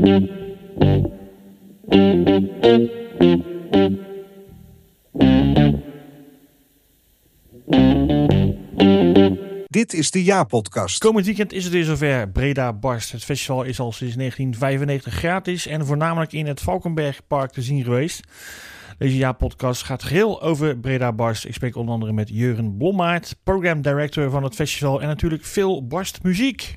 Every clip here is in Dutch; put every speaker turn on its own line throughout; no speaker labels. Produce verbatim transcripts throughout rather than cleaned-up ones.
Dit is de Ja-podcast.
Komend weekend is het weer zover. Breda Barst. Het festival is al sinds negentien vijfennegentig gratis en voornamelijk in het Valkenbergpark te zien geweest. Deze Ja-podcast gaat geheel over Breda Barst. Ik spreek onder andere met Jurgen Blommaert, program director van het festival en natuurlijk veel Barstmuziek.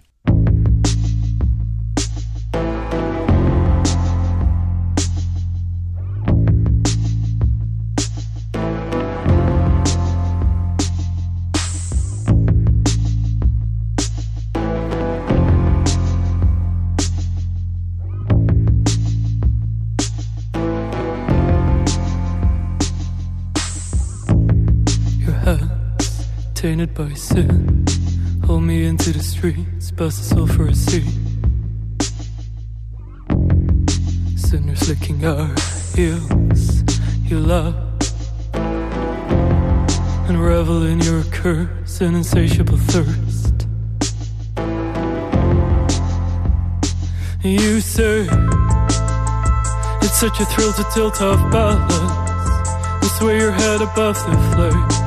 Tainted by sin, hold me into the streets, bust us all for a seat. Sinners licking our heels, you love and revel in your curse and insatiable thirst. You say it's such a thrill to tilt off balance and sway your head above the flames.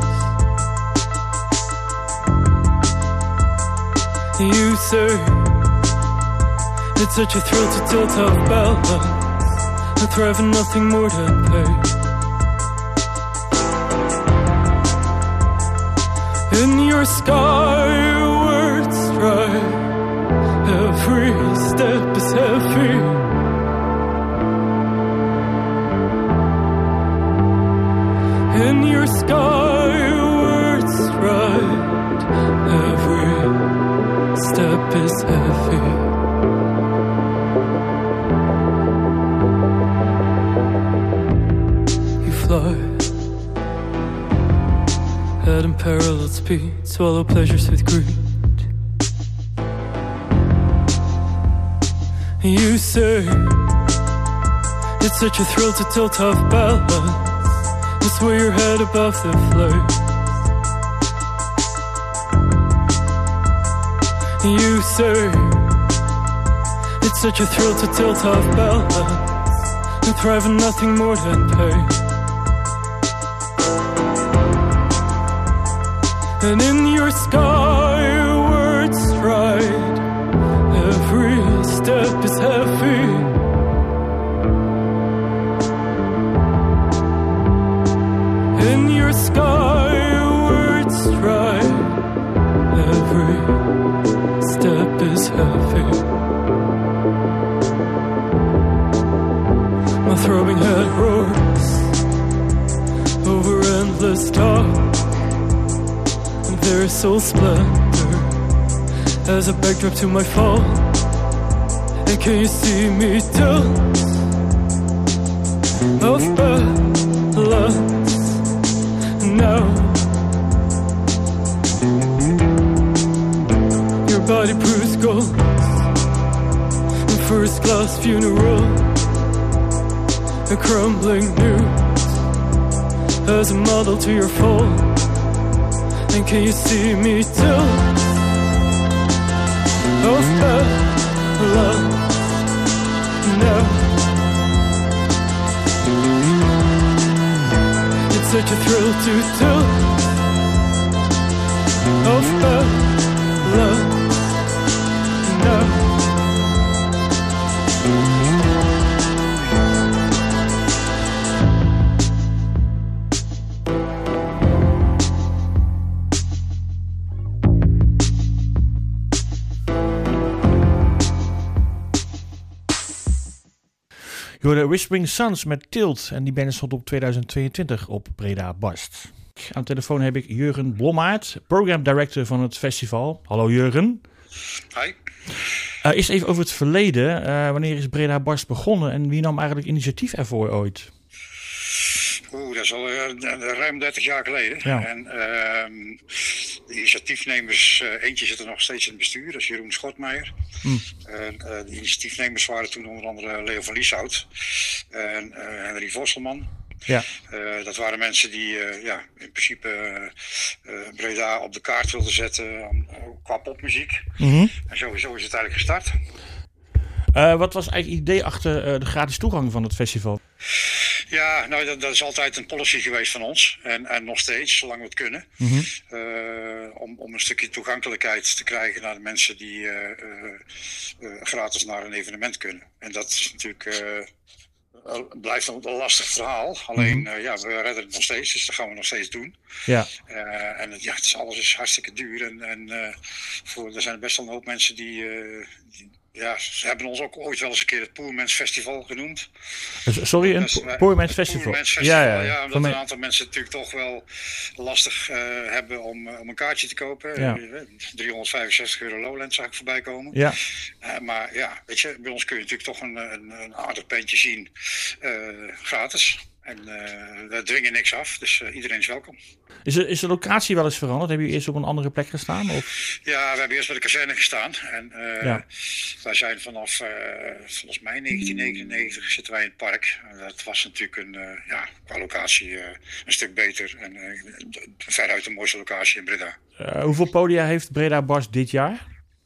You say it's such a thrill to tilt off balance and thrive in nothing more than pain. In your skyward stride, every step is heavy. In your skyward stride, every step is heavy. You fly at unparalleled speed, swallow pleasures with greed. You say it's such a thrill to tilt off balance and sway your head above the flames. You say it's such a thrill to tilt off balance and thrive in nothing more than pain. And in your skyward stride, every step is heavy. In your skyward stride, every step is heavy. My throbbing head roars over endless talk, and there is soul splendor as a backdrop to my fall. And can you see me tilt of balance now? Body proves gold in first class funeral, a crumbling news as a model to your fall. And can you see me tilt of balance now? It's such a thrill to tilt of balance.
Je hoorde Whispering Suns met Tilt en die band stond op tweeduizend tweeëntwintig op Breda Barst. Aan de telefoon heb ik Jurgen Blommaert, program director van het festival. Hallo Jurgen.
Hi.
Uh, eerst even over het verleden. Uh, wanneer is Breda Barst begonnen en wie nam eigenlijk initiatief ervoor ooit?
Oeh, dat is al uh, ruim dertig jaar geleden.
Ja.
En uh, de initiatiefnemers, uh, eentje zit er nog steeds in het bestuur, dat is Jeroen Schotmeijer. Mm. En uh, de initiatiefnemers waren toen onder andere Leo van Lieshout en uh, Henry Vosselman. Ja. Uh, dat waren mensen die uh, ja, in principe uh, uh, Breda op de kaart wilden zetten uh, qua popmuziek. Mm-hmm. En sowieso is het eigenlijk gestart.
Uh, wat was eigenlijk het idee achter uh, de gratis toegang van het festival?
Ja, nou dat, dat is altijd een policy geweest van ons. En, en nog steeds, zolang we het kunnen. Mm-hmm. Uh, om, om een stukje toegankelijkheid te krijgen naar de mensen die uh, uh, uh, gratis naar een evenement kunnen. En dat is natuurlijk... Uh, blijft een lastig verhaal. Alleen, mm-hmm. uh, ja, we redden het nog steeds, dus dat gaan we nog steeds doen. Ja. Uh, en het, ja, het is, alles is hartstikke duur. En, en uh, voor, er zijn best wel een hoop mensen die, uh, die... Ja, ze hebben ons ook ooit wel eens een keer het Poormans Festival genoemd.
Sorry, een po- Poormans Festival?
Poormans Festival,
ja, ja,
ja, omdat een aantal mensen natuurlijk toch wel lastig uh, hebben om, om een kaartje te kopen. Ja. driehonderdvijfenzestig euro Lowlands zag ik voorbij komen. Ja. Uh, maar ja, weet je, bij ons kun je natuurlijk toch een, een, een aardig bandje zien, uh, gratis. En uh, we dwingen niks af, dus uh, iedereen is welkom.
Is de, is de locatie wel eens veranderd? Hebben jullie eerst op een andere plek gestaan? Of?
Ja, we hebben eerst bij de kazerne gestaan. En uh, ja. wij zijn vanaf, uh, volgens mij negentien negenennegentig, zitten wij in het park. En dat was natuurlijk een, uh, ja, qua locatie uh, een stuk beter. En uh, veruit de mooiste locatie in Breda.
Uh, hoeveel podia heeft Breda Barst dit jaar?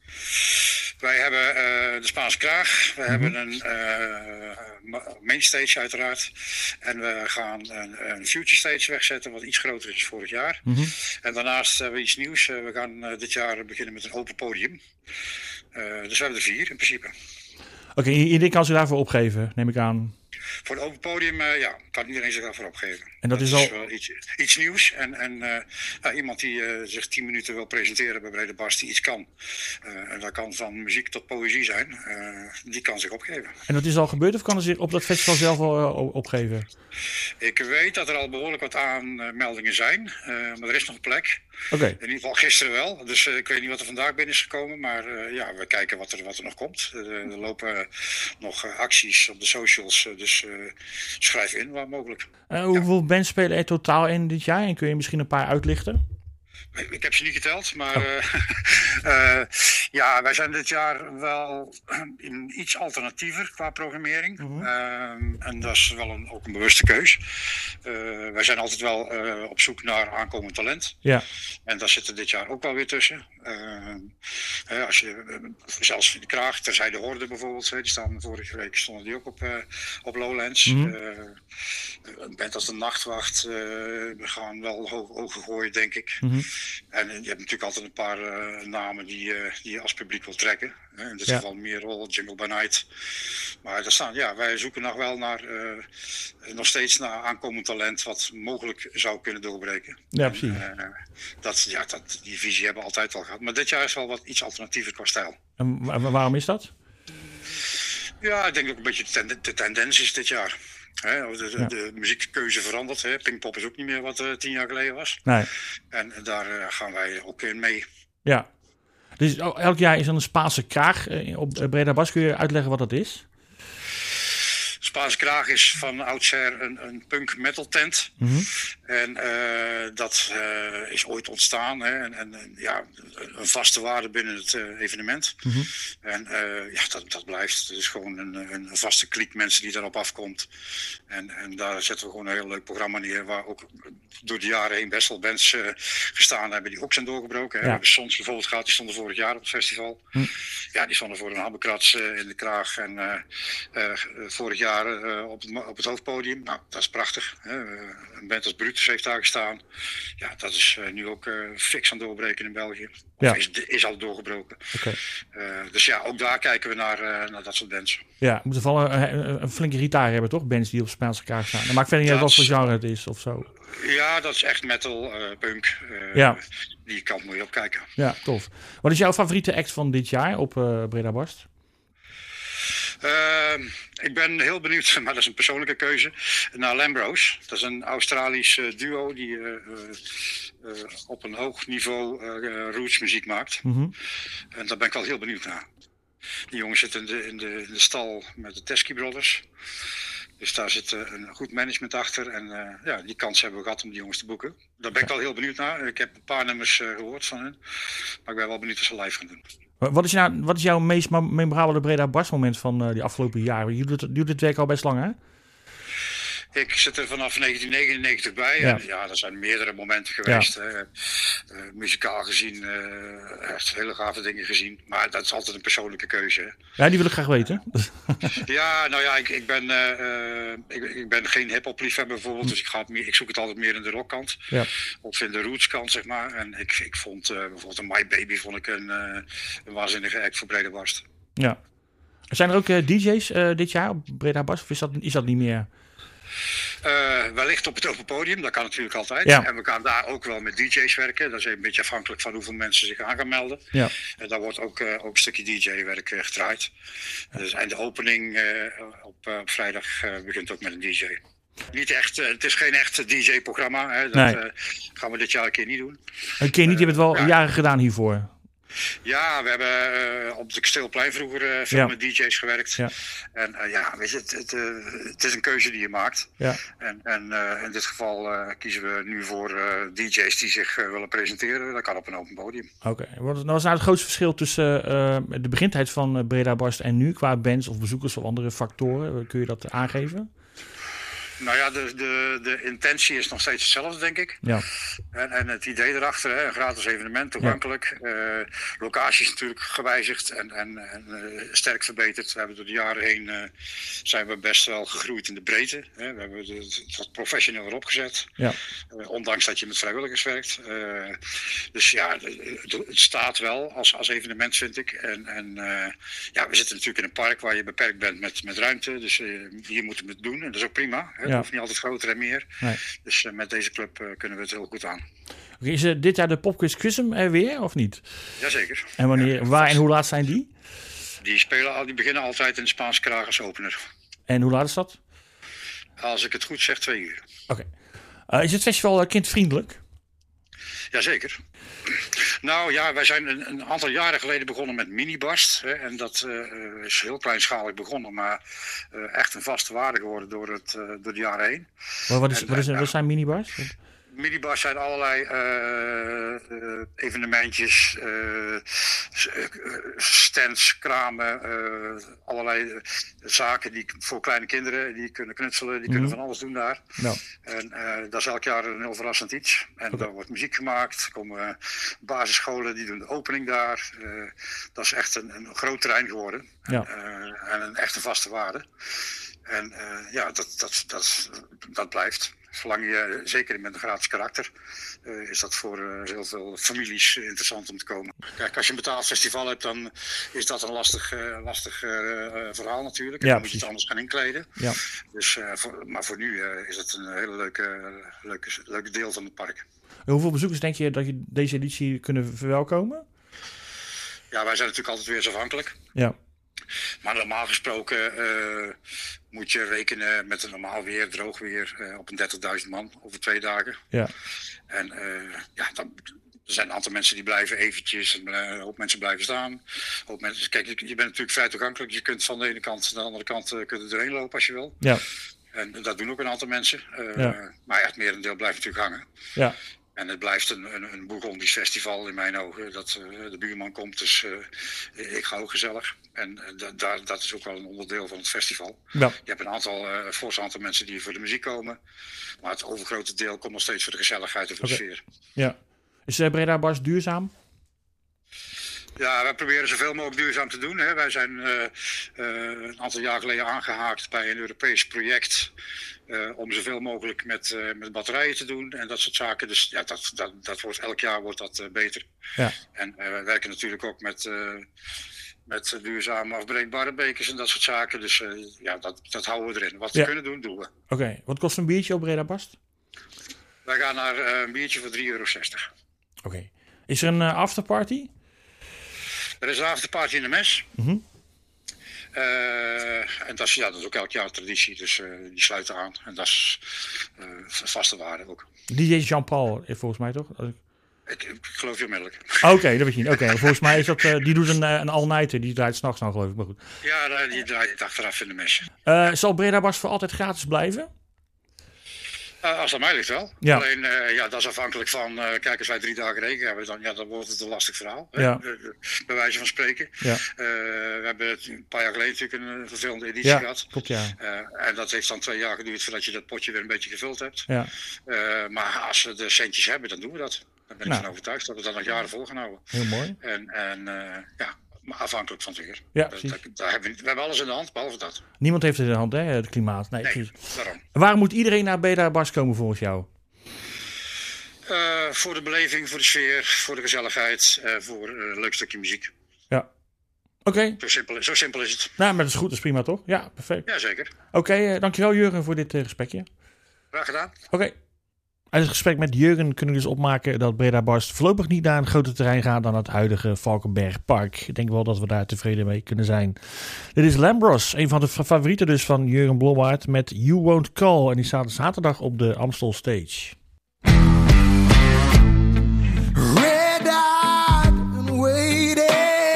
Wij hebben uh, de Spaanse Kraag, we mm-hmm. hebben een uh, mainstage uiteraard. En we gaan een, een future stage wegzetten wat iets groter is dan vorig jaar. Mm-hmm. En daarnaast hebben we iets nieuws. Uh, we gaan uh, dit jaar beginnen met een open podium. Uh, dus we hebben er vier in principe.
Oké, okay, iedereen kan zich daarvoor opgeven, neem ik aan.
Voor het open podium, uh, ja, kan iedereen zich daarvoor opgeven.
En dat, dat is, is al...
wel iets, iets nieuws. En, en uh, nou, iemand die uh, zich tien minuten wil presenteren bij Breda Barst, die iets kan. Uh, en dat kan van muziek tot poëzie zijn. Uh, die kan zich opgeven.
En dat is al gebeurd of kan er zich op dat festival zelf al uh, opgeven?
Ik weet dat er al behoorlijk wat aanmeldingen zijn. Uh, maar er is nog plek.
Okay.
In ieder geval gisteren wel. Dus uh, ik weet niet wat er vandaag binnen is gekomen. Maar uh, ja, we kijken wat er, wat er nog komt. Uh, er lopen uh, nog uh, acties op de socials. Uh, dus uh, schrijf in waar mogelijk.
Uh, hoeveel ja. bands spelen er totaal in dit jaar? En kun je misschien een paar uitlichten?
Ik heb ze niet geteld, maar oh. uh, uh, ja, wij zijn dit jaar wel in iets alternatiever qua programmering. Uh-huh. Uh, en dat is wel een, ook een bewuste keus. Uh, wij zijn altijd wel uh, op zoek naar aankomend talent. Ja. En daar zit er dit jaar ook wel weer tussen. Uh, uh, als je, uh, zelfs in de Kraag, terzij de Horde bijvoorbeeld, die staan vorige week stonden die ook op, uh, op Lowlands. Uh-huh. Uh, een band als de Nachtwacht, uh, we gaan wel hoog, hoog gooien, denk ik. Uh-huh. En je hebt natuurlijk altijd een paar uh, namen die, uh, die je als publiek wil trekken. In dit ja. geval Merel, Jungle by Night. Maar daar staan, ja, wij zoeken nog wel naar, uh, nog steeds naar aankomend talent wat mogelijk zou kunnen doorbreken.
Ja, precies.
En, uh, dat, ja, dat, die visie hebben we altijd wel gehad. Maar dit jaar is wel wat iets alternatiever qua stijl.
En waarom is dat?
Ja, ik denk ook een beetje de, ten, de tendens is dit jaar. He, de, de, ja. de muziekkeuze verandert. He. Pinkpop is ook niet meer wat uh, tien jaar geleden was.
Nee.
En daar uh, gaan wij ook in mee.
Ja. Dus elk jaar is dan een Spaanse Kraag uh, op Breda Barst. Kun je uitleggen wat dat is?
Spaanse Kraag is van oudsher een, een punk metal tent. Mm-hmm. En uh, dat uh, is ooit ontstaan. Hè? En, en ja, een vaste waarde binnen het uh, evenement. Mm-hmm. En uh, ja, dat, dat blijft. Het is gewoon een, een vaste kliek mensen die daarop afkomt. En, en daar zetten we gewoon een heel leuk programma neer. Waar ook door de jaren heen best wel bands uh, gestaan hebben die ook zijn doorgebroken. Hè? Ja. We hebben Sons bijvoorbeeld gehad, die stonden vorig jaar op het festival. Mm. Ja, die stonden voor een habbekrats uh, in de Kraag. En uh, uh, vorig jaar Uh, op, het, op het hoofdpodium. Nou, dat is prachtig. Hè? Uh, een band als Brutus heeft daar gestaan. Ja, dat is uh, nu ook uh, fix aan doorbreken in België. Of ja. is, is al doorgebroken. Okay. Uh, dus ja, ook daar kijken we naar, uh, naar dat soort bands.
Ja, moeten wel een, een flinke gitaar hebben, toch? Bands die op Spaanse Kraag staan. Dat maakt verder niet uit wat voor genre het is of zo.
Ja, dat is echt metal, uh, punk. Uh, ja. Die kant moet je op kijken.
Ja, tof. Wat is jouw favoriete act van dit jaar op uh, Breda Barst?
Uh, ik ben heel benieuwd, maar dat is een persoonlijke keuze, naar Lambros. Dat is een Australisch uh, duo die uh, uh, op een hoog niveau uh, rootsmuziek maakt. Mm-hmm. En daar ben ik wel heel benieuwd naar. Die jongens zitten in de, in de, in de stal met de Teskey Brothers. Dus daar zit uh, een goed management achter. En uh, ja, die kans hebben we gehad om die jongens te boeken. Daar ben ik wel heel benieuwd naar. Ik heb een paar nummers uh, gehoord van hen. Maar ik ben wel benieuwd wat ze live gaan doen.
Wat is, nou, wat is jouw meest memorabele Breda Barst moment van uh, die afgelopen jaren? Je doet, je doet dit werk al best lang, hè?
Ik zit er vanaf negentien negenennegentig bij.
Ja.
En ja, er zijn meerdere momenten geweest. Ja. Uh, uh, muzikaal gezien, uh, echt hele gave dingen gezien. Maar dat is altijd een persoonlijke keuze. Hè.
Ja, die wil ik graag weten.
Ja, nou ja, ik, ik, ben, uh, ik, ik ben geen hip-hop liefhebber bijvoorbeeld. Hm. Dus ik, ga het meer, ik zoek het altijd meer in de rockkant. Ja. Of in de rootskant, zeg maar. En ik, ik vond uh, bijvoorbeeld een My Baby vond ik een, uh, een waanzinnige act voor Breda Barst.
Ja. Zijn er ook uh, D J's uh, dit jaar op Breda Barst? Of is dat, is dat niet meer?
Uh, wellicht op het open podium, dat kan natuurlijk altijd. Ja. En we gaan daar ook wel met D J's werken. Dat is een beetje afhankelijk van hoeveel mensen zich aan gaan melden. Ja. En daar wordt ook, uh, ook een stukje D J-werk uh, gedraaid. Ja. Dus, en de opening uh, op, uh, op vrijdag uh, begint ook met een D J. Niet echt, uh, het is geen echt D J-programma. Hè. Dat nee. uh, gaan we dit jaar een keer niet doen.
Een keer niet, je hebt het wel uh, ja. jaren gedaan hiervoor.
Ja, we hebben uh, op het Kasteelplein vroeger uh, veel ja. met D J's gewerkt. Ja. En uh, ja, weet je, het, het, uh, het is een keuze die je maakt. Ja. En, en uh, in dit geval uh, kiezen we nu voor uh, D J's die zich uh, willen presenteren. Dat kan op een open podium.
Oké, okay. Wat is nou het grootste verschil tussen uh, de begintijd van Breda Barst en nu qua bands of bezoekers of andere factoren? Kun je dat aangeven?
Nou ja, de, de, de intentie is nog steeds hetzelfde, denk ik. Ja. En, en het idee erachter, hè, een gratis evenement, toegankelijk. Ja. Uh, locaties natuurlijk gewijzigd en, en, en uh, sterk verbeterd. We hebben door de jaren heen uh, zijn we best wel gegroeid in de breedte. Hè. We hebben het wat professioneel erop gezet. Ja. Uh, ondanks dat je met vrijwilligers werkt. Uh, dus ja, het, het staat wel als, als evenement, vind ik. En, en uh, ja, we zitten natuurlijk in een park waar je beperkt bent met, met ruimte. Dus uh, hier moeten we het doen en dat is ook prima. Hè. Het ja. hoeft niet altijd groter en meer. Nee. Dus uh, met deze club uh, kunnen we het heel goed aan.
Okay, is uh, dit jaar de Popquiz Quizem er weer, of niet?
Jazeker.
En wanneer, ja, waar en hoe laat zijn die?
Die, spelen al, die beginnen altijd in de Spaanse Kragers opener.
En hoe laat is dat?
Als ik het goed zeg, twee uur.
Oké. Okay. Uh, is het festival uh, kindvriendelijk?
Jazeker. Nou ja, wij zijn een, een aantal jaren geleden begonnen met Minibarst. Hè, en dat uh, is heel kleinschalig begonnen, maar uh, echt een vaste waarde geworden door, het, uh, door de jaren heen.
Maar wat, is, en, wat, is, uh, wat zijn Minibarst?
Minibars zijn allerlei uh, uh, evenementjes, uh, stands, kramen, uh, allerlei uh, zaken die voor kleine kinderen, die kunnen knutselen, die mm-hmm. kunnen van alles doen daar. No. En uh, dat is elk jaar een heel verrassend iets. En okay. Daar wordt muziek gemaakt, er komen uh, basisscholen, die doen de opening daar. Uh, dat is echt een, een groot terrein geworden ja. en, uh, en een echte vaste waarde. En uh, ja, dat, dat, dat, dat blijft. Zolang je, zeker met een gratis karakter, uh, is dat voor uh, heel veel families uh, interessant om te komen. Kijk, als je een betaald festival hebt, dan is dat een lastig, uh, lastig uh, verhaal natuurlijk. En ja, dan moet je het anders gaan inkleden. Ja. Dus, uh, voor, maar voor nu uh, is het een hele leuke, leuke, leuke deel van het park.
En hoeveel bezoekers denk je dat je deze editie kunnen verwelkomen?
Ja, wij zijn natuurlijk altijd weer afhankelijk. Ja. Maar normaal gesproken uh, moet je rekenen met een normaal weer, droog weer, uh, op een dertigduizend man over twee dagen. Ja. En uh, ja, dan, er zijn een aantal mensen die blijven eventjes, een hoop mensen blijven staan. Een hoop mensen, kijk, je, je bent natuurlijk vrij toegankelijk. Je kunt van de ene kant naar de andere kant uh, kunt er doorheen lopen als je wil. Ja. En dat doen ook een aantal mensen. Uh, ja. Maar ja, het merendeel blijft natuurlijk hangen. Ja. En het blijft een, een, een Bourgondisch festival in mijn ogen. Dat uh, de buurman komt, dus uh, ik ga ook gezellig. En uh, da, da, dat is ook wel een onderdeel van het festival. Ja. Je hebt een aantal, uh, fors aantal mensen die voor de muziek komen. Maar het overgrote deel komt nog steeds voor de gezelligheid en voor okay. de sfeer.
Ja. Is uh, Breda Barst duurzaam?
Ja, wij proberen zoveel mogelijk duurzaam te doen. Hè. Wij zijn uh, uh, een aantal jaar geleden aangehaakt bij een Europees project. Uh, om zoveel mogelijk met, uh, met batterijen te doen en dat soort zaken. Dus ja, dat, dat, dat wordt, elk jaar wordt dat uh, beter. Ja. En uh, we werken natuurlijk ook met, uh, met duurzame afbreekbare bekers en dat soort zaken. Dus uh, ja, dat, dat houden we erin. Wat we ja. kunnen doen, doen we.
Oké, okay. Wat kost een biertje op Breda Barst?
Wij gaan naar uh, een biertje voor drie euro zestig.
Oké. Okay. Is er een uh, afterparty?
Er is een afterparty in de mes.
Mm-hmm.
Uh, en dat is, ja, dat is ook elk jaar traditie, dus uh, die sluiten aan. En dat is uh, vaste waarde ook.
D J Jean-Paul, volgens mij toch?
Ik, ik geloof je onmiddellijk.
Oké, okay, dat weet je niet. Oké, okay, volgens mij is dat, uh, die doet een, een all-nighter, die draait s'nachts dan geloof ik, maar goed.
Ja, die draait achteraf in de mes.
Uh, zal Breda Barst voor altijd gratis blijven?
Uh, als dat mij ligt wel.
Ja.
Alleen, uh, ja, dat is afhankelijk van, uh, kijk, als wij drie dagen regen hebben, dan, ja, dan wordt het een lastig verhaal.
Ja.
Hè? Bij wijze van spreken.
Ja.
Uh, we hebben het een paar jaar geleden natuurlijk een vervelende editie
ja,
gehad.
Klopt, ja.
Uh, en dat heeft dan twee jaar geduurd voordat je dat potje weer een beetje gevuld hebt.
Ja.
Uh, maar als we de centjes hebben, dan doen we dat. Daar ben ik
nou.
van overtuigd dat we dat nog jaren vol gaan houden.
Heel mooi.
En, en uh, ja, maar afhankelijk van het weer.
Ja,
dat, dat, daar hebben we, we hebben alles in de hand, behalve dat.
Niemand heeft het in de hand, hè, het klimaat. Nee,
nee daarom.
Waar moet iedereen naar Breda Barst komen volgens jou?
Uh, voor de beleving, voor de sfeer, voor de gezelligheid, uh, voor uh, een leuk stukje muziek.
Ja. Oké. Okay.
Zo, simpel, zo simpel is het.
Nou, maar dat is goed, dat is prima toch? Ja, perfect.
Jazeker.
Oké, okay, uh, dankjewel Jurgen voor dit uh, gesprekje.
Graag gedaan.
Oké. Okay. Uit het gesprek met Jurgen kunnen we dus opmaken dat Breda Barst voorlopig niet naar een groter terrein gaat dan het huidige Valkenbergpark. Ik denk wel dat we daar tevreden mee kunnen zijn. Dit is Lambros, een van de favorieten dus van Jurgen Blommaert met You Won't Call. En die staat zaterdag op de Amstel Stage.
Red eyed and waiting,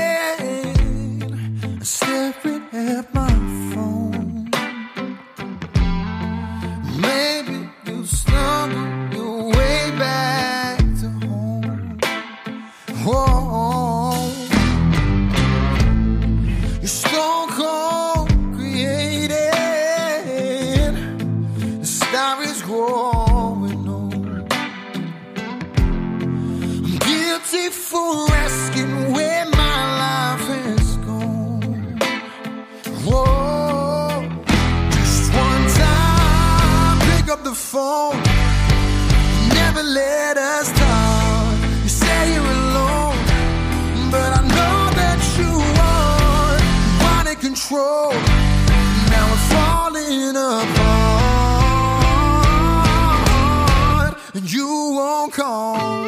staring at my phone. Maybe you stumble your way back to home. Oh, you're stone cold created, the star is growing old. I'm guilty for asking where my life has gone. Whoa, just one time, pick up the phone. Never let us talk. You say you're alone, but I know that you are. You wanted control. Now we're falling apart, and you won't call.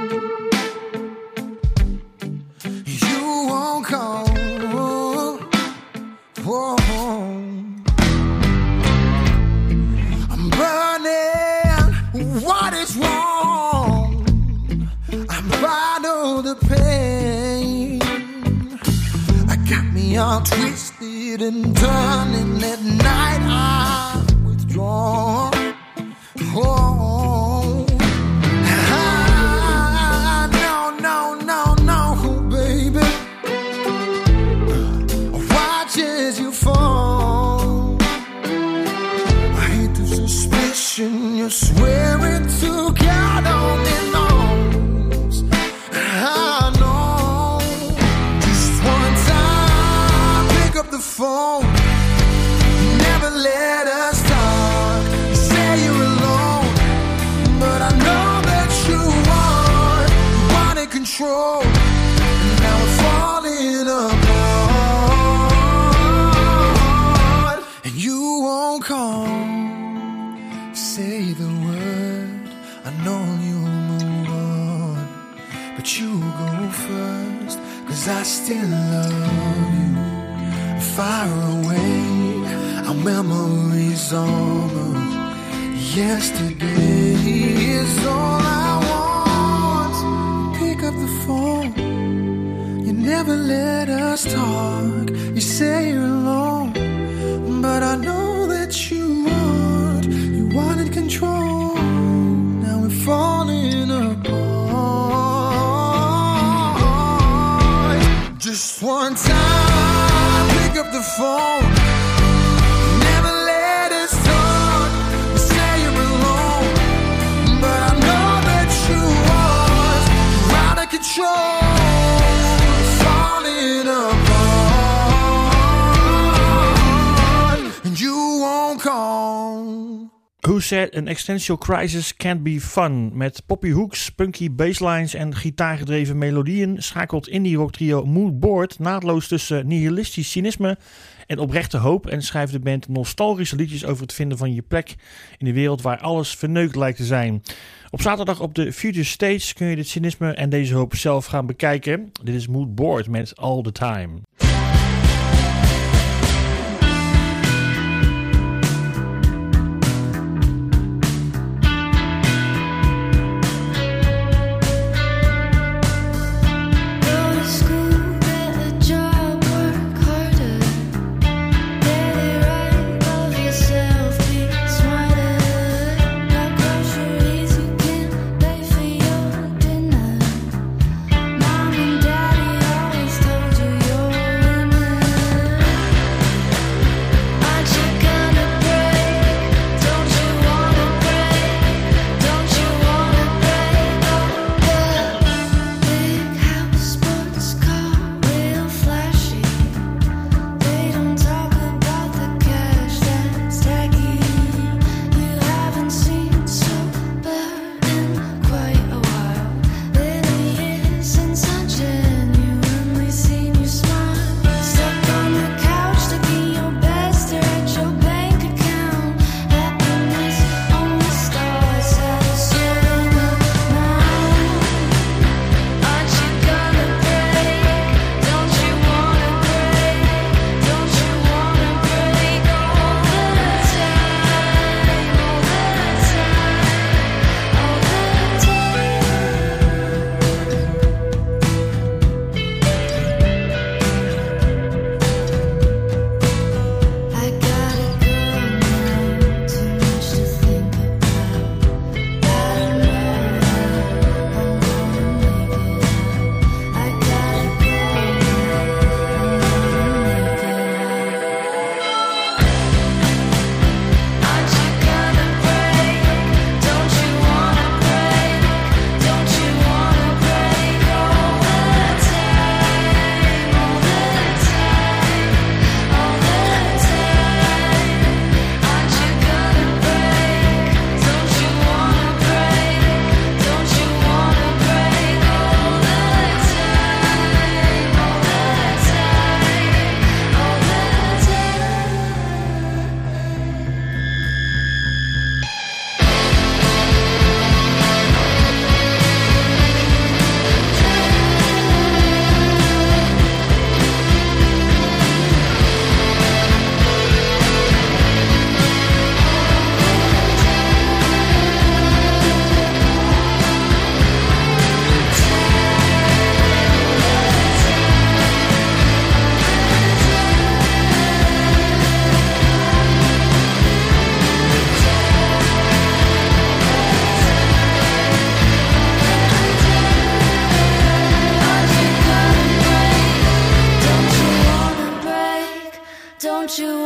You won't call. Whoa. I'm burning. What is wrong? I bottle the pain. I got me all twisted and turning at night. I'm withdrawn. Oh, ah, no, no, no, no, baby. Watch as you fall. I hate the suspicion you're swearing to God only knows. I know. Just one time, pick up the phone. Never let us talk. You say you're alone, but I know that you are. You wanted control, and now we're falling apart, and you won't call. Say the word, I know you'll move on, but you go first, 'cause I still love you. Far away, our memories almost yesterday is all I want. Pick up the phone, you never let us talk. You say you're alone, but I know that you want. You wanted control, now we're falling apart. Just one time, pick up the phone. Never let us talk. You say you're alone, but I know that you are. You're out of control, falling apart, and you won't call.
Who Said an Existential Crisis Can't Be Fun? Met poppy hooks, punky basslines en gitaargedreven melodieën schakelt indie rock trio Mood Board naadloos tussen nihilistisch cynisme en oprechte hoop en schrijft de band nostalgische liedjes over het vinden van je plek in de wereld waar alles verneukt lijkt te zijn. Op zaterdag op de Future Stage kun je dit cynisme en deze hoop zelf gaan bekijken. Dit is Mood Board met All the Time.
Get it right, love yourself, be smarter.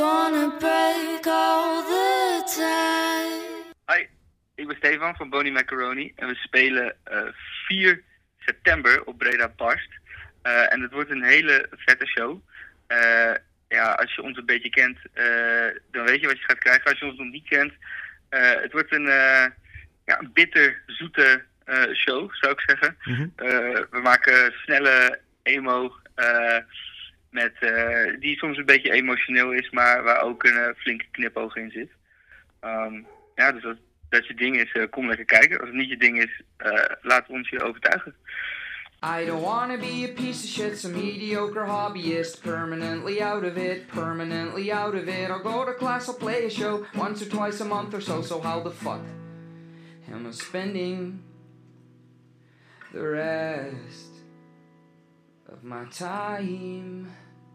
wanna break all the time.
Hi, ik ben Stefan van Bonnie Macaroni en we spelen uh, vier september op Breda Barst. Uh, en het wordt een hele vette show. Uh, ja, als je ons een beetje kent, uh, dan weet je wat je gaat krijgen. Als je ons nog niet kent, uh, het wordt een, uh, ja, een bitter, zoete uh, show, zou ik zeggen. Mm-hmm. Uh, we maken snelle emo, uh, met, uh, die soms een beetje emotioneel is, maar waar ook een uh, flinke knipoog in zit. Um, ja, dus dat, dat je ding is, uh, kom lekker kijken. Als het niet je ding is, uh, laat ons je overtuigen.
I don't wanna be a piece of shit, some mediocre hobbyist. Permanently out of it, permanently out of it. I'll go to class, I'll play a show once or twice a month or so. So how the fuck am I spending the rest of my time?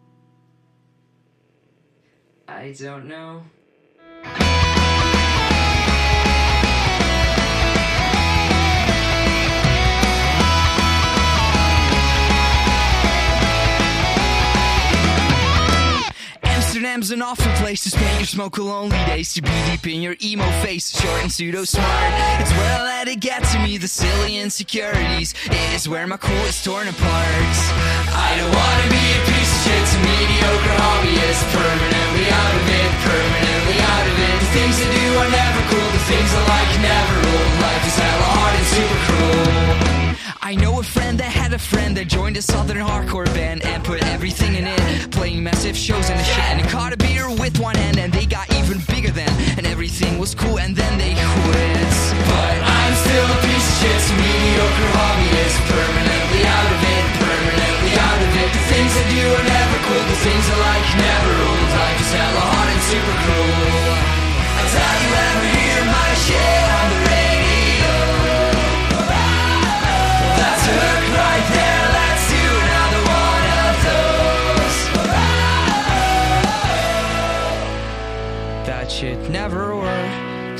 I don't know. Amsterdam's an awful place to spend your smoke-a-lonely days, to be deep in your emo face, short and pseudo-smart. It's where I let it get to me, the silly insecurities. It is where my cool is torn apart. I don't wanna be a piece of shit, some mediocre hobbyist. Permanently out of it, permanently out of it. The things I do are never cool, the things I like never rule. Life is hella hard and super cruel. I know a friend that had a friend that joined a southern hardcore band and put everything in it, playing massive shows in the shit, and caught a beer with one hand and they got even bigger then, and everything was cool and then they quit. But I'm still a piece of shit, some mediocre hobbyist, permanently out of it, permanently out of it. The things I do are never cool, the things I like never rule. Life is hella hard and super cruel. Until you ever hear my shit on the radio. That's a hook right there, let's do another one of those. That shit never works,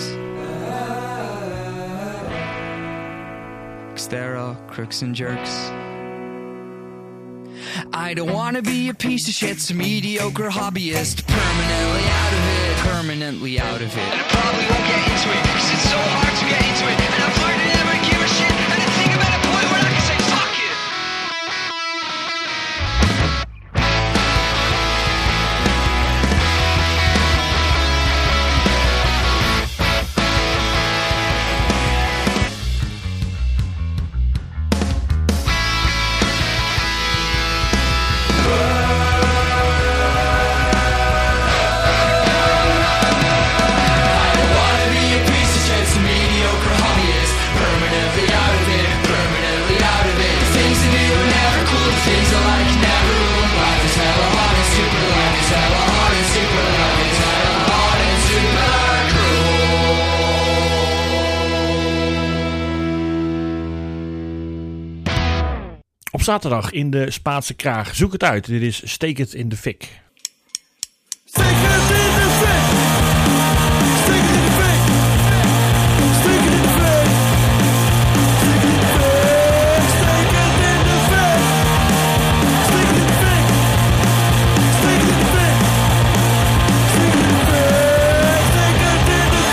'cause they're all crooks and jerks. I don't wanna be a piece of shit, some mediocre hobbyist. Permanently out of it, permanently out of it. And I probably won't get into it, 'cause it's so hard to get into it. And I've learned to never give a shit, and to think about a point where I can say fuck it.
Op zaterdag in de Spaanse Kraag. Zoek het uit. Dit is Steek het in de fik.
Steek het in de fik! Steek het in de fik! Steek het in de fik! Steek het in de fik! Steek het in de fik! Steek het in de fik! Steek het in de fik! Steek het in de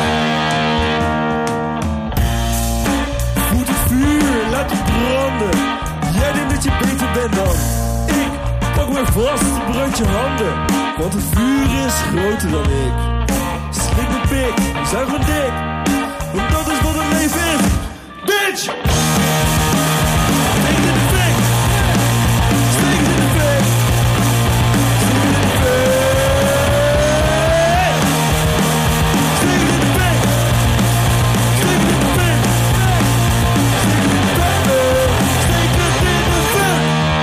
fik! Voed het vuur, laat het branden. Jij denkt dat je beter bent dan ik. Pak me vast, brand je handen. Want het vuur is groter dan ik. Slik mijn pik, zuig mijn dik. Want dat is wat het leven is. Bitch! Steek het in de fik. Steek het in de fik. Steek het in de fik. Steek het in de fik. Steek het in de fik. Steek het in de fik.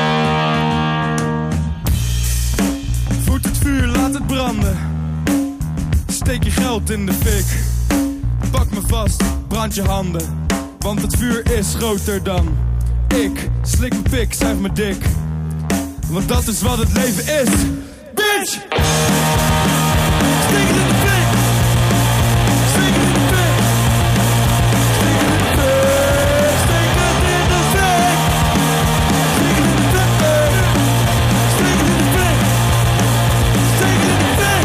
Voed het vuur, laat het branden. Steek je geld in de fik. Pak me vast, brand je handen. Want het vuur is groter dan ik. Slik mijn pik, zuig mijn dik. Want dat is wat het leven is. Bitch! Steek het in de fik. Steek het in de fik. Steek het in de fik. Steek het in de fik. Steek het in de fik. Steek het in de fik. Steek het in de fik.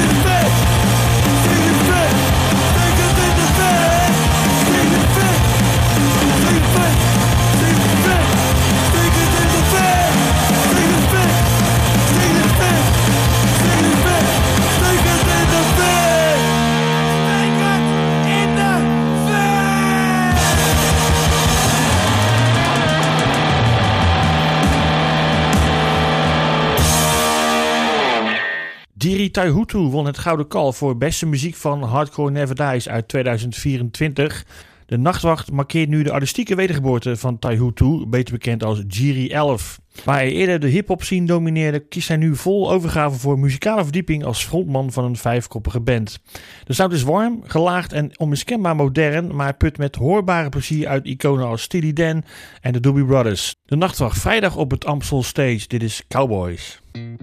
Jiri Taihutu won het Gouden Kalf voor beste muziek van Hardcore Never Dies uit tweeduizend vierentwintig. De Nachtwacht markeert nu de artistieke wedergeboorte van Taihutu, beter bekend als Jiri elf. Waar hij eerder de hip-hop scene domineerde, kiest hij nu vol overgave voor muzikale verdieping als frontman van een vijfkoppige band. De sound is warm, gelaagd en onmiskenbaar modern, maar put met hoorbare plezier uit iconen als Steely Dan en de Doobie Brothers. De Nachtwacht vrijdag op het Amstel Stage. Dit is Cowboys.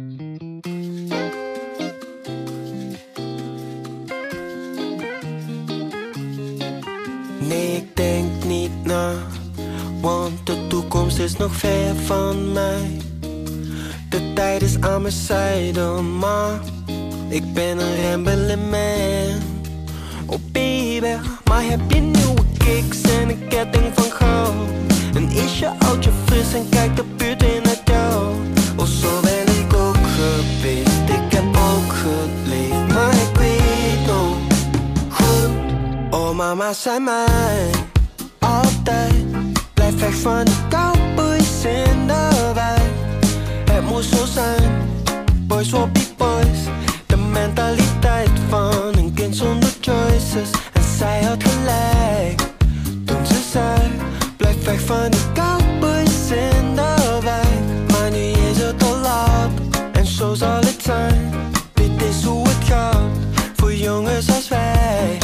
Nee, ik denk niet na, want de toekomst is nog ver van mij. De tijd is aan mijn zijde, maar ik ben een rambling man. Oh baby, maar heb je nieuwe kicks en een ketting van goud? En is je oudje fris en kijkt de buurt in naar jou? Oh, zo ben ik ook geweest, ik heb ook geleefd, maar ik weet nog goed. Oh mama zei mij altijd, blijf weg van die cowboys in de wijk. Het moest zo zijn, boys will be boys. De mentaliteit van een kind zonder choices. En zij had gelijk toen ze zei, blijf weg van die cowboys in de wijk. Maar nu is het al laat en zo zal het zijn. Dit is hoe het gaat voor jongens als wij.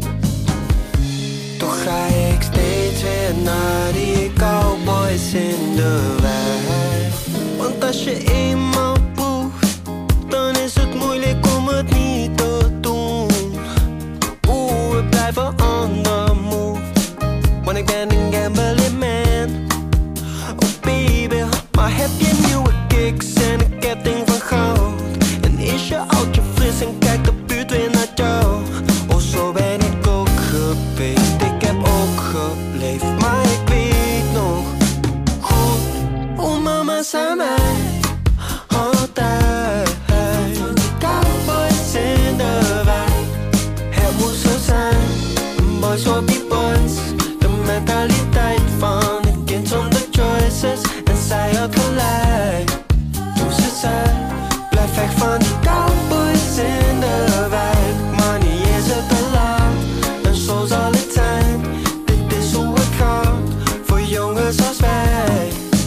Toch ga ik steeds weer naar die cowboys in de wijk. Want als je eenmaal proeft, dan is het moeilijk om het niet te doen. Oeh, we blijven on the move, want ik ben een gambling man. Oh baby, maar heb je nieuwe kicks en een ketting van goud? En is je oudje fris en kijkt de buurt weer naar jou? Oh, zo ben ik ook geweest, ik heb ook geleefd, maar ik weet nog goed hoe mama zei mij altijd, cowboys in de wijk. Het moest zo zijn, boys will be boys. De mentaliteit van een kind zonder choices. En zij had gelijk toen ze zei, blijf weg van die cowboys in de wijk. Maar nu is het te laat en zo zal het zijn. Dit is hoe het gaat voor jongens als wij.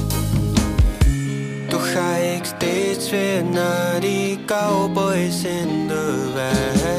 Toch ga ik steeds weer naar die cowboys in de wijk.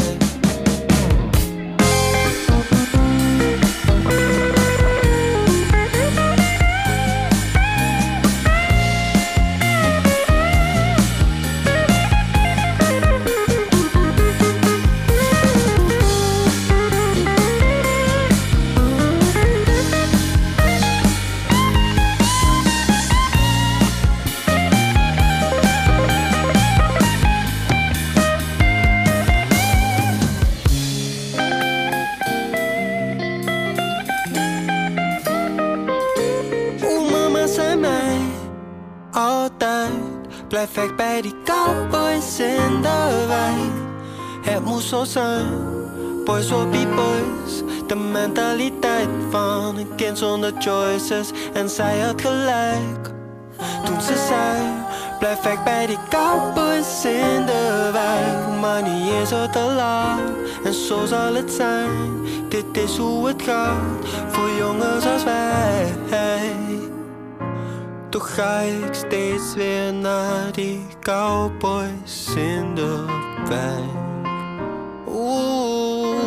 Blijf weg bij die cowboys in de wijk. Het moest zo zijn, boys will be boys. De mentaliteit van een kind zonder choices. En zij had gelijk toen ze zei, blijf weg bij die cowboys in de wijk. Maar nu is het te laat en zo zal het zijn. Dit is hoe het gaat voor jongens als wij. Toch ga ik steeds weer naar die cowboys in de wijk. Oeh.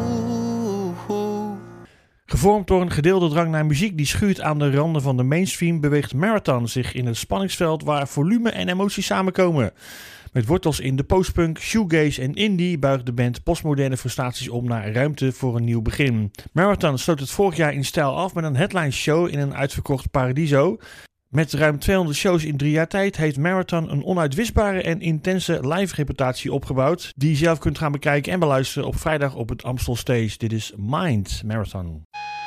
Gevormd door een gedeelde drang naar muziek die schuurt aan de randen van de mainstream, beweegt Marathon zich in het spanningsveld waar volume en emotie samenkomen. Met wortels in de postpunk, shoegaze en indie buigt de band postmoderne frustraties om naar ruimte voor een nieuw begin. Marathon sloot het vorig jaar in stijl af met een headline show in een uitverkocht Paradiso. Met ruim tweehonderd shows in drie jaar tijd heeft Marathon een onuitwisbare en intense live reputatie opgebouwd, die je zelf kunt gaan bekijken en beluisteren op vrijdag op het Amstel Stage. Dit is Mind Marathon.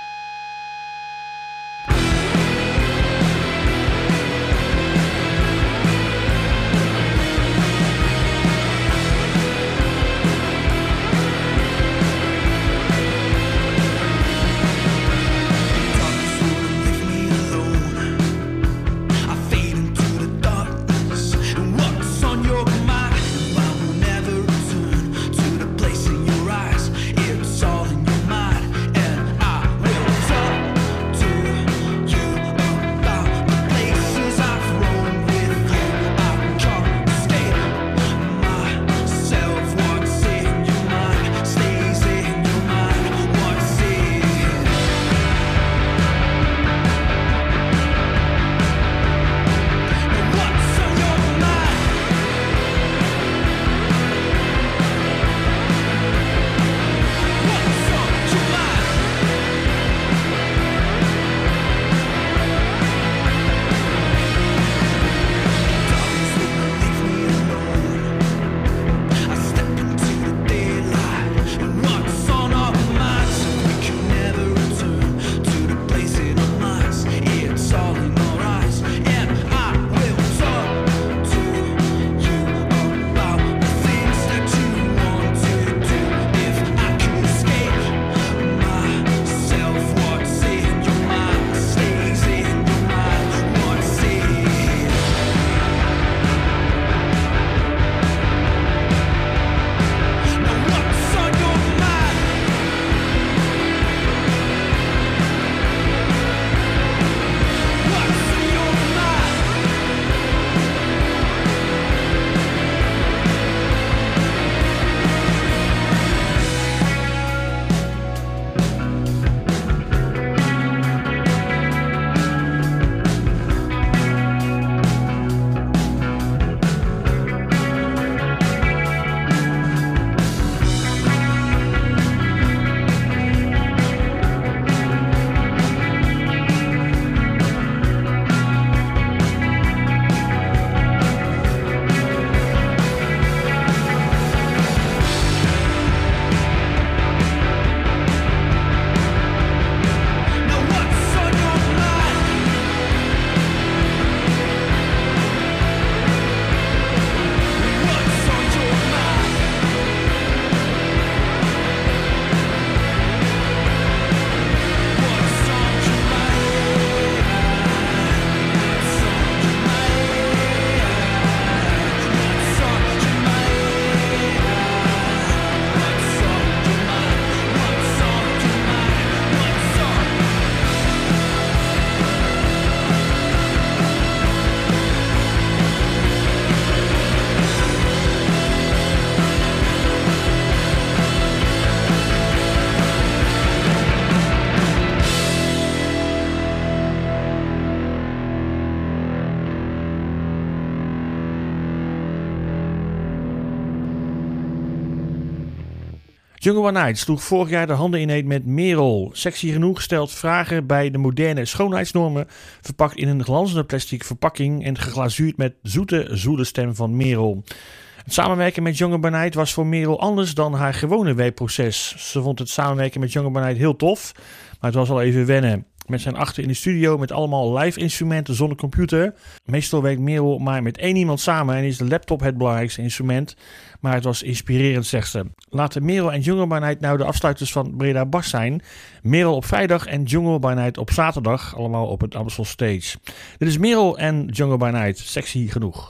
Jungle One Night sloeg vorig jaar de handen ineen met Merel. Sexy genoeg stelt vragen bij de moderne schoonheidsnormen, verpakt in een glanzende plastic verpakking en geglazuurd met zoete, zoele stem van Merel. Het samenwerken met Jungle One Night was voor Merel anders dan haar gewone werkproces. Ze vond het samenwerken met Jungle One Night heel tof, maar het was al even wennen. Met zijn achter in de studio met allemaal live instrumenten zonder computer. Meestal werkt Merel maar met één iemand samen en is de laptop het belangrijkste instrument. Maar het was inspirerend, zegt ze. Laten Merel en Jungle By Night nou de afsluiters van Breda Barst zijn. Merel op vrijdag en Jungle By Night op zaterdag. Allemaal op het Amstel Stage. Dit is Merel en Jungle By Night. Sexy genoeg.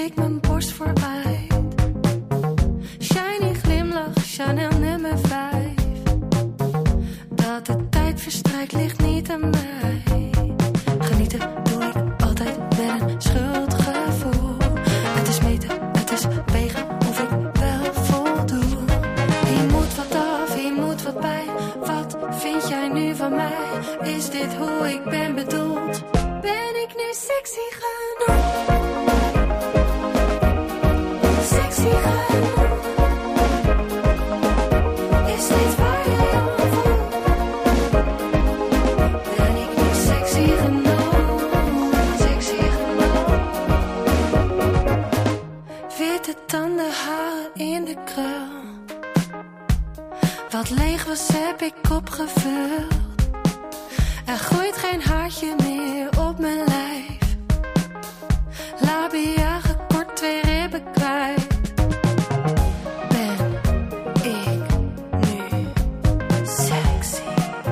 ik mijn borst vooruit. Shiny glimlach, Chanel nummer vijf. Dat de tijd verstrijkt ligt niet aan mij. Genieten doe ik altijd met een schuldgevoel. Het is meten, het is wegen of ik wel voldoe. Hier moet wat af, hier moet wat bij. Wat vind jij nu van mij? Is dit hoe ik ben bedoeld? Ben ik nu sexy genoeg? Sexy genoeg? Is dit waar jij om voelt? Ben ik nu sexy genoeg? Sexy genoeg? Witte tanden, haar in de krul. Wat leeg was heb ik opgevuld. Er groeit geen haartje meer op mijn lijf. Labia gekort, twee ribben kwijt. Ben ik nu sexy?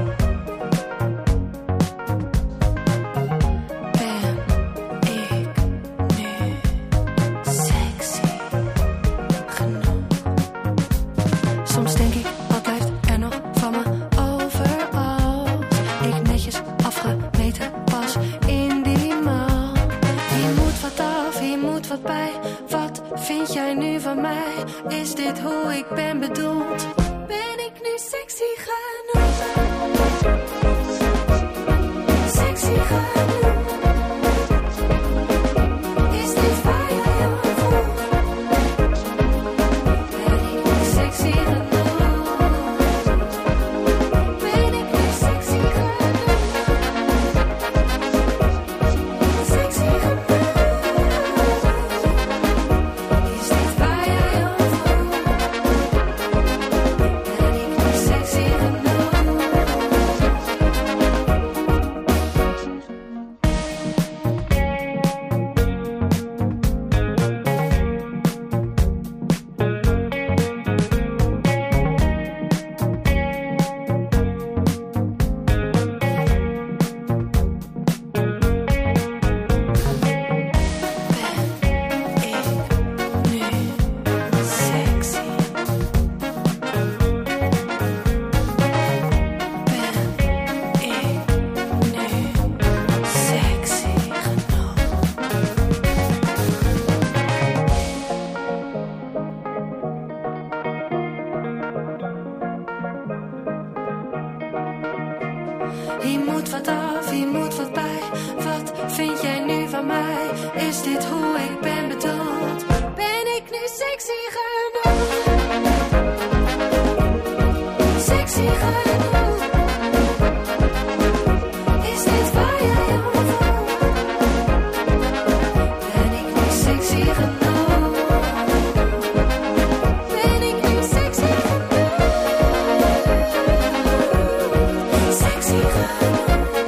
Ben ik nu sexy genoeg? Soms denk ik, wat blijft er nog van me over als ik netjes afgemeten was in die mal. Hier moet wat af, hier moet wat bij. Wat vind jij nu van mij? Is dit hoe ik ben bedoeld? Ben ik nu sexy genoeg? Sexy genoeg? Is dit waar jij om voelt? Ben ik nu sexy genoeg? Ben ik nu sexy genoeg? Sexy genoeg? Is dit waar jij om voelt? Ben ik nu sexy genoeg? Hier moet wat af, hier moet wat bij. Wat vind jij nu van mij? Is dit hoe ik ben bedoeld? Ben ik nu sexy genoeg? Sexy genoeg? Is dit waar jij om voelt? Ben ik nu sexy genoeg? Ben ik nu sexy genoeg? Sexy genoeg?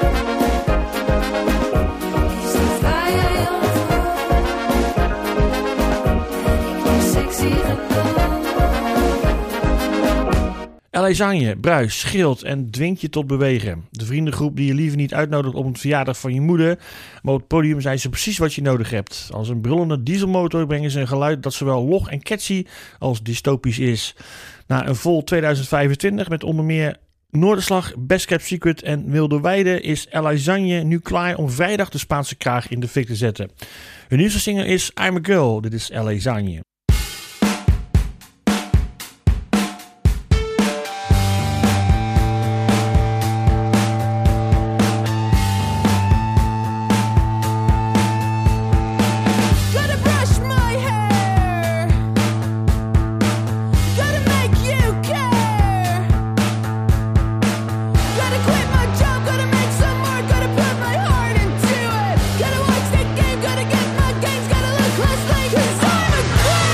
Is dit waar jij om voelt? Ben ik nu sexy genoeg?
Lasagne, bruis, scheelt en dwingt je tot bewegen. De vriendengroep die je liever niet uitnodigt op een verjaardag van je moeder, maar op het podium zijn ze precies wat je nodig hebt. Als een brullende dieselmotor brengen ze een geluid dat zowel log en catchy als dystopisch is. Na een vol tweeduizend vijfentwintig met onder meer Noorderslag, Best Kept Secret en Wilde Weide is Lasagne nu klaar om vrijdag de Spaanse kraag in de fik te zetten. Hun nieuwste single is I'm a Girl, dit is Lasagne.
Gotta watch the game, gotta get my gains, gotta look less like 'cause I'm a girl.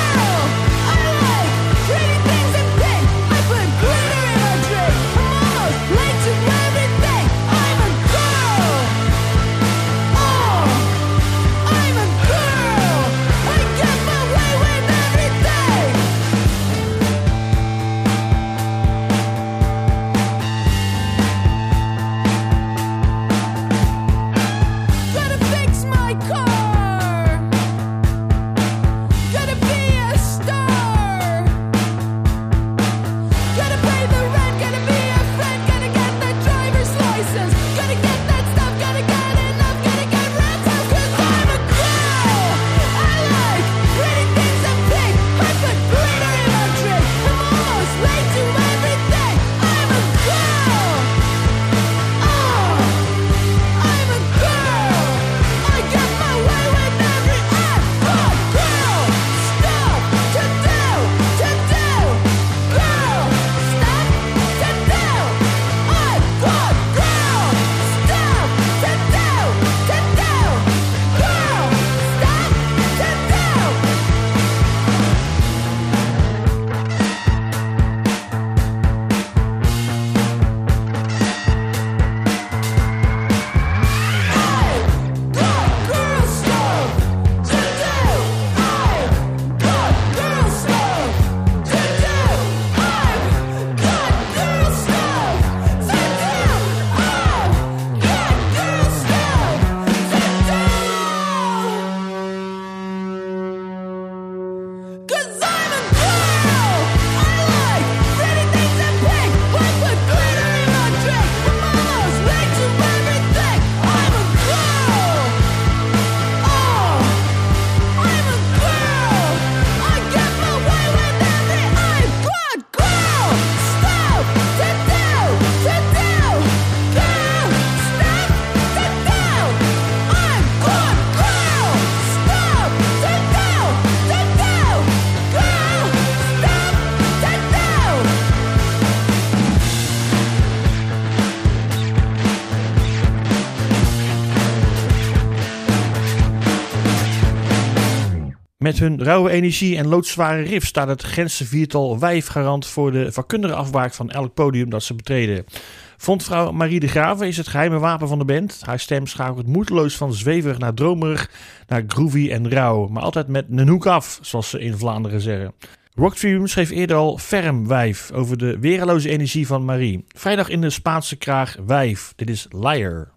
Met hun rauwe energie en loodzware riff staat het Gentse viertal Wijf garant voor de vakkundige afbraak van elk podium dat ze betreden. Frontvrouw Marie de Grave is het geheime wapen van de band. Haar stem schakelt moeiteloos van zweverig naar dromerig, naar groovy en rauw, maar altijd met een hoek af, zoals ze in Vlaanderen zeggen. Rock Trium schreef eerder al Ferm Wijf over de weerloze energie van Marie. Vrijdag in de Spaanse kraag Wijf. Dit is Liar.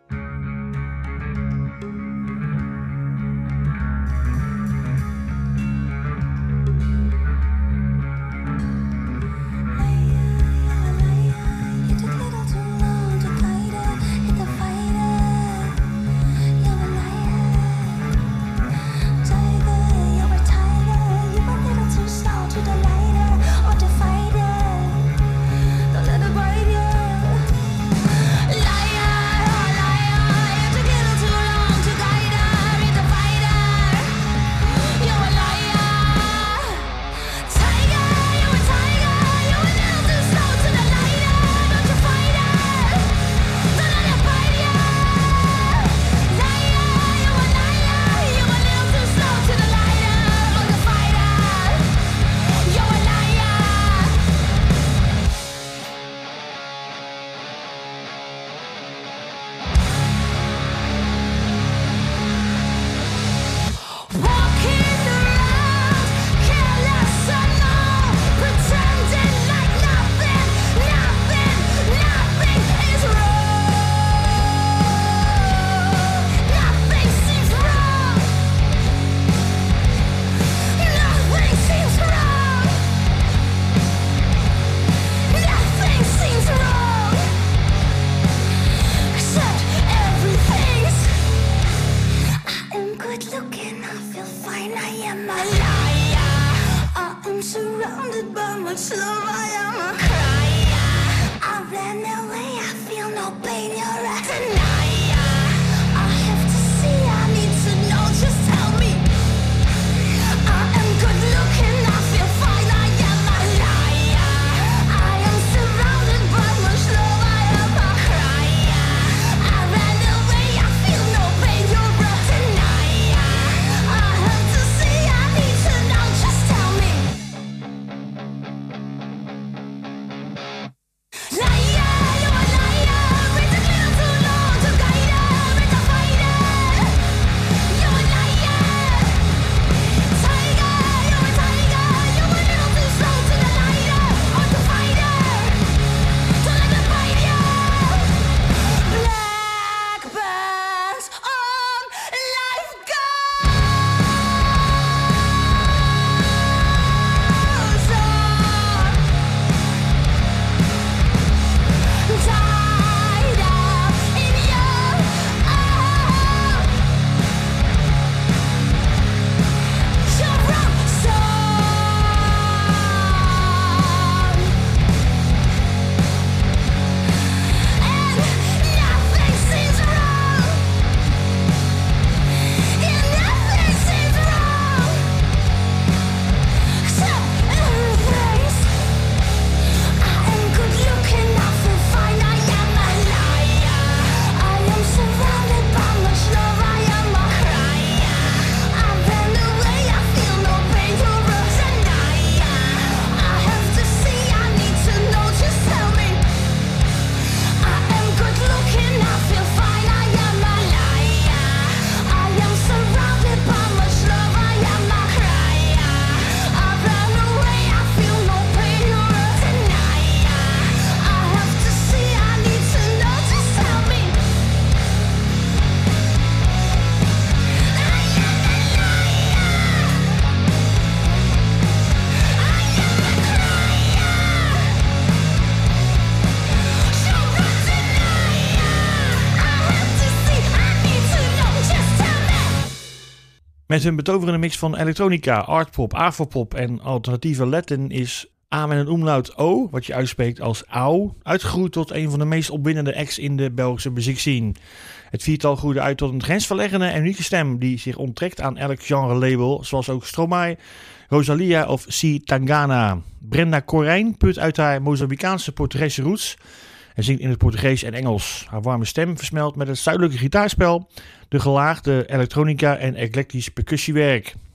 Met hun betoverende mix van elektronica, artpop, afropop en alternatieve Latin is A met een umlaut O, wat je uitspreekt als au, uitgegroeid tot een van de meest opwindende acts in de Belgische muziekscene. Het viertal groeide uit tot een grensverleggende en unieke stem die zich onttrekt aan elk genre-label, zoals ook Stromae, Rosalia of C. Tangana. Brenda Corijn put uit haar Mozambicaanse Portugese roots en zingt in het Portugees en Engels. Haar warme stem versmelt met het zuidelijke gitaarspel, de gelaagde elektronica en eclectisch percussiewerk.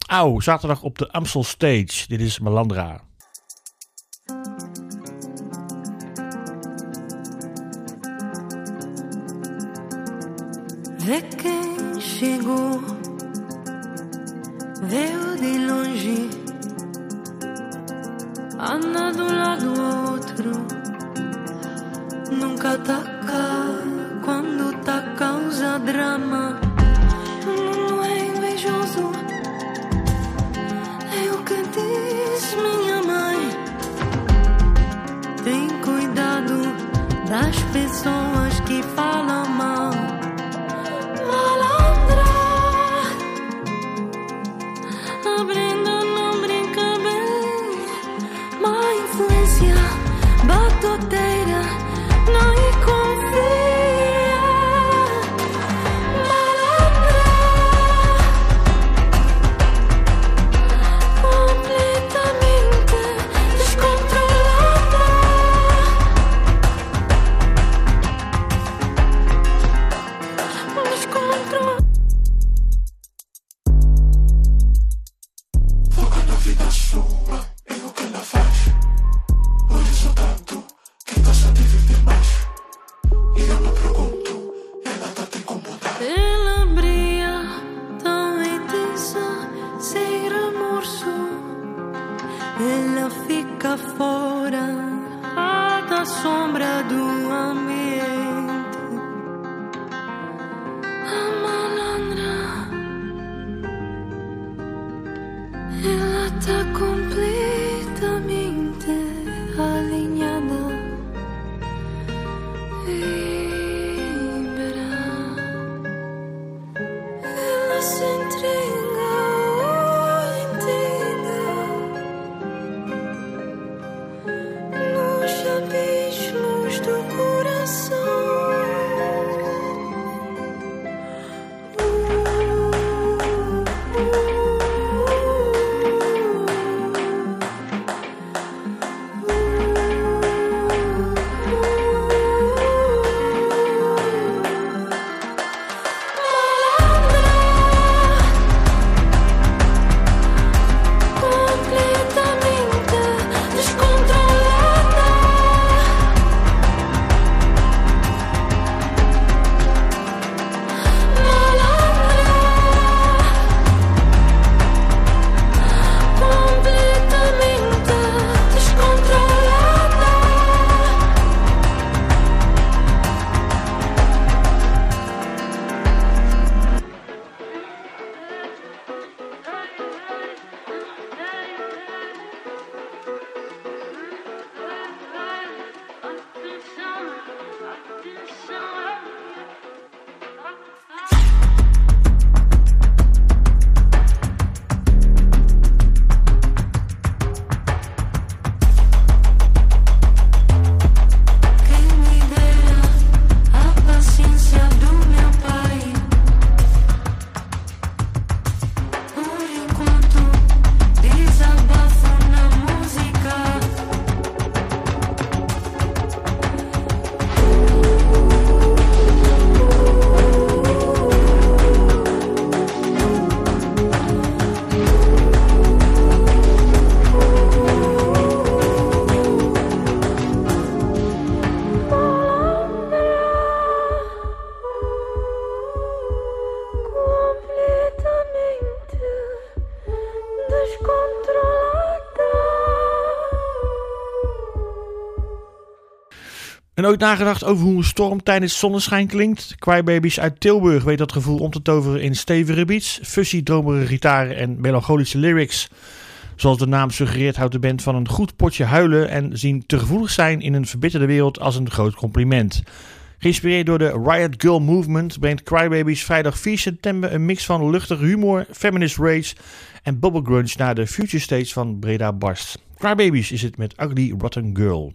Auw, zaterdag op de Amstel Stage. Dit is Malandra.
Vê quem chegou, veio de longe, anda de um lado ao outro, nunca tá cá quando tá causa drama. Não é invejoso, é o que diz minha mãe. Tem cuidado das pessoas que falam mal. Batoteira, não lhe confia. Malandra, completamente descontrolada. Descontrolada.
Foca na vida sua e no que ela faz. Por isso tanto que gosta de viver mais. E eu não pergunto, ela tá te incomodando.
Ela brilha tão intensa, sem remorso. Ela fica fora da sombra do ambiente. A malandra, ela tá completamente alinhada, libera. Ela se entrega inteira nos abismos do coração.
En ooit nagedacht over hoe een storm tijdens zonneschijn klinkt? Crybabies uit Tilburg weet dat gevoel om te toveren in stevige beats, fuzzy dromerige gitaren en melancholische lyrics. Zoals de naam suggereert houdt de band van een goed potje huilen en zien te gevoelig zijn in een verbitterde wereld als een groot compliment. Geïnspireerd door de Riot Girl Movement brengt Crybabies vrijdag vier september een mix van luchtige humor, feminist rage en bubble grunge naar de Future Stage van Breda Barst. Crybabies is het met Ugly Rotten Girl.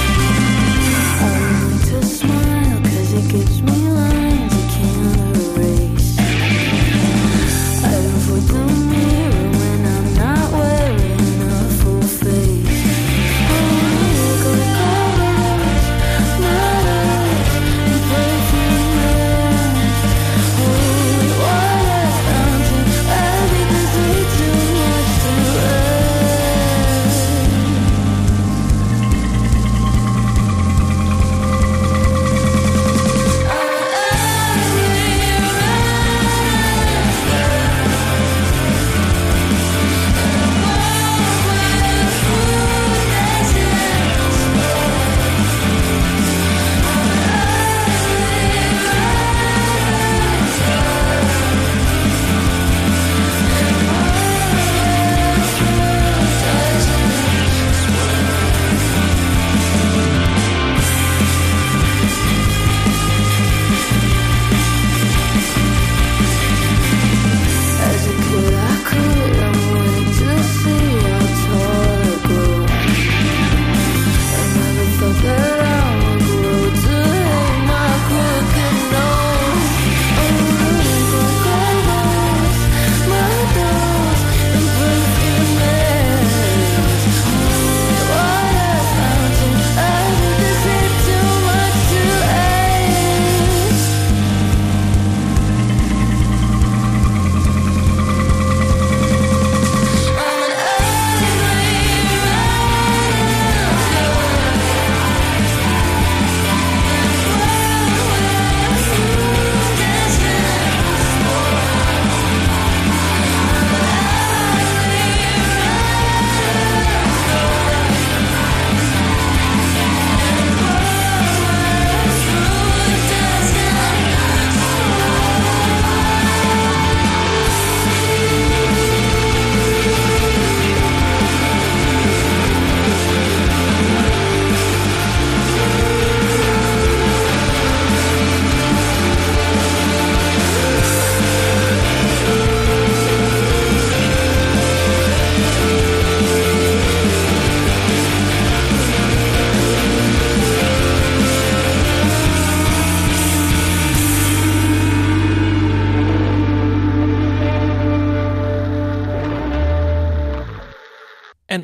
Gives me lines I can't erase.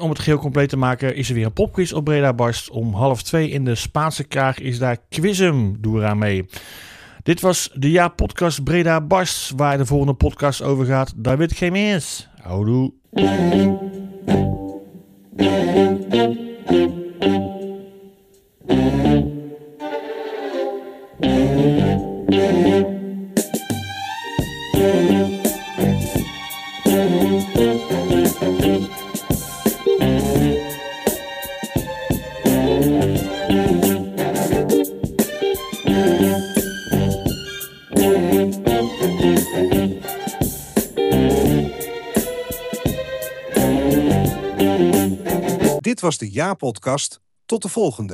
om het geheel compleet te maken is er weer een popquiz op Breda Barst. Om half twee in de Spaanse Kraag is daar Quizem. Doe eraan mee. Dit was de Ja-podcast Breda Barst. Waar de volgende podcast over gaat, daar weet ik geen meer eens. Houdoe.
Dit was de Ja-podcast. Tot de volgende.